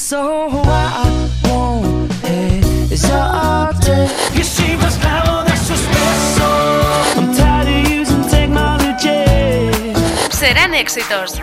So I won't hesitate. You see más claro de sus besos. I'm tired of using technology. Serán éxitos.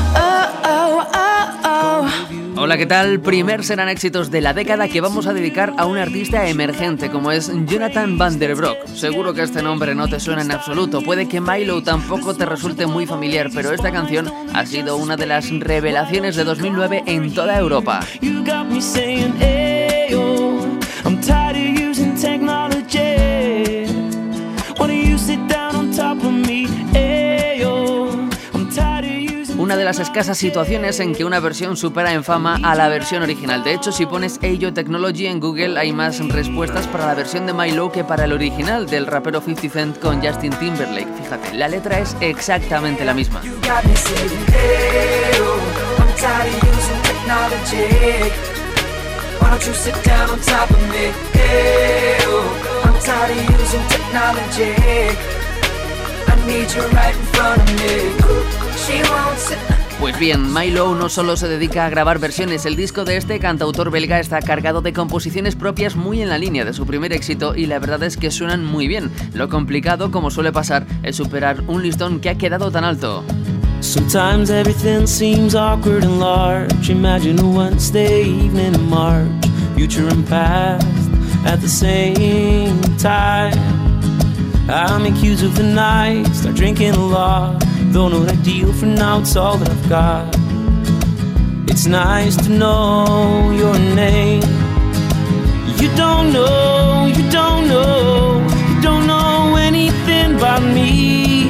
Hola, ¿qué tal? Primer Serán éxitos de la década que vamos a dedicar a un artista emergente como es Jonathan van der Broek. Seguro que este nombre no te suena en absoluto, puede que Milo tampoco te resulte muy familiar, pero esta canción ha sido una de las revelaciones de 2009 en toda Europa. You got me saying, ayo, I'm tired of using technology. Why don't you sit down on top of me, ayo, I'm tired of using. Una de las escasas situaciones en que una versión supera en fama a la versión original. De hecho, si pones Ayo Technology en Google hay más respuestas para la versión de Milo que para el original del rapero 50 Cent con Justin Timberlake. Fíjate, la letra es exactamente la misma. You got me saying, ayo, I'm tired of using technology. Why don't you sit down on top of me, ayo, I'm tired of using technology. I need you right in front of me. She won't sit. Pues bien, Milo no solo se dedica a grabar versiones, el disco de este cantautor belga está cargado de composiciones propias muy en la línea de su primer éxito y la verdad es que suenan muy bien. Lo complicado, como suele pasar, es superar un listón que ha quedado tan alto. Sometimes everything seems awkward and large. Imagine a Wednesday evening in March, future and past at the same time. I'm accused of the night, start drinking a lot. Don't know what I deal for now, it's all that I've got. It's nice to know your name. You don't know, you don't know, you don't know anything about me.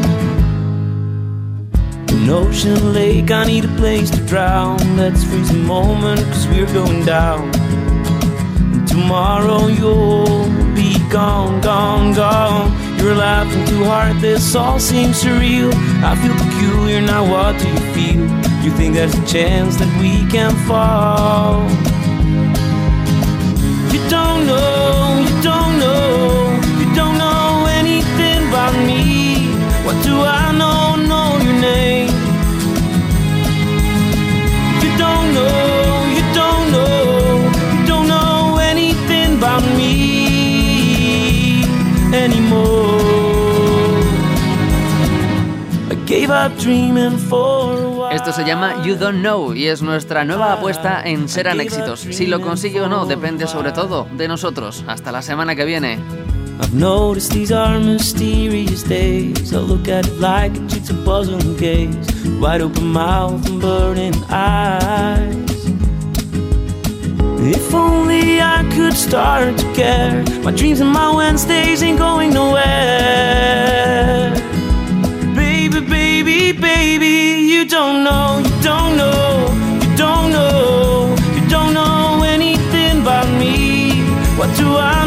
An ocean lake, I need a place to drown. Let's freeze a moment, cause we're going down. And tomorrow you'll be gone, gone, gone. You're laughing too hard, this all seems surreal. I feel peculiar, now what do you feel? You think there's a chance that we can fall? You don't know, you don't know, you don't know anything about me. What do I know your name? You don't know, you don't know, you don't know anything about me anymore. Esto se llama You Don't Know y es nuestra nueva apuesta en Serán éxitos. Si lo consigue o no depende sobre todo de nosotros. Hasta la semana que viene. I've noticed these are mysterious days. I look at it like a jigsaw puzzle case. Wide open mouth and burning eyes. If only I could start to care. My dreams and my Wednesdays ain't going nowhere. Baby, baby, you don't know, you don't know, you don't know, you don't know anything about me. What do I